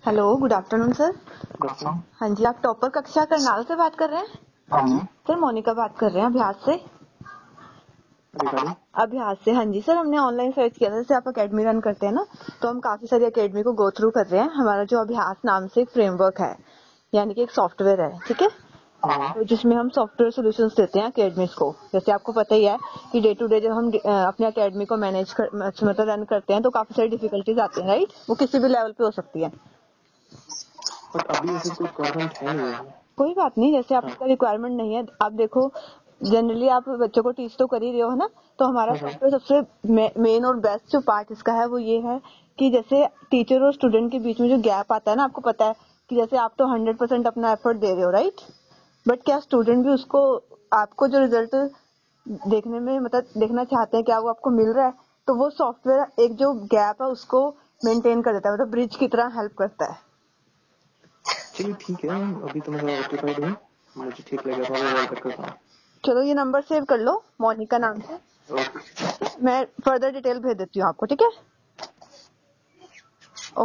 Hello, good afternoon sir. अच्छा। हाँ जी, आप टॉपर कक्षा करनाल से बात कर रहे हैं? हाँ जी। सर मोनिका बात कर रहे हैं अभ्यास से। रिगार्डिंग अभ्यास से, हाँ जी सर। हमने ऑनलाइन सर्च किया था, जैसे आप अकेडमी रन करते हैं ना, तो हम काफी सारी अकेडमी को गो थ्रू कर रहे हैं। हमारा जो अभ्यास नाम से एक फ्रेमवर्क है, यानी कि एक सॉफ्टवेयर है, ठीक है। तो जिसमें हम सॉफ्टवेयर सॉल्यूशंस देते हैं अकेडमीज को। जैसे आपको पता ही है कि डे टू डे जब हम अपने अकेडमी को मैनेज कर मतलब रन करते हैं तो काफी सारी डिफिकल्टीज आती हैं, राइट। वो किसी भी लेवल पे हो सकती है। बट अभी ऐसे कोई रिक्वायरमेंट है नहीं है। कोई बात नहीं, जैसे आपका रिक्वायरमेंट नहीं है, आप देखो जनरली आप बच्चों को टीच तो कर ही रहे हो, है ना। तो हमारा सॉफ्टवेयर सबसे मेन और बेस्ट जो पार्ट इसका है वो ये है कि जैसे टीचर और स्टूडेंट के बीच में जो गैप आता है ना, आपको पता है कि जैसे आप तो 100% अपना एफर्ट दे रहे हो, राइट। बट क्या स्टूडेंट भी उसको आपको जो रिजल्ट देखने में मतलब देखना चाहते हैं, क्या वो आपको मिल रहा है। तो वो सॉफ्टवेयर एक जो गैप है उसको मेंटेन कर देता है, मतलब ब्रिज की तरह हेल्प करता है। चलिए ठीक है, अभी तो मैं थोड़ा ऑक्यूपाइड हूँ, मुझे ठीक लगेगा तो मैं कॉल बैक करता हूँ। चलो ये नंबर सेव कर लो, मोनिका नाम से। ओके। मैं फर्दर डिटेल भेज देती हूँ आपको, ठीक है।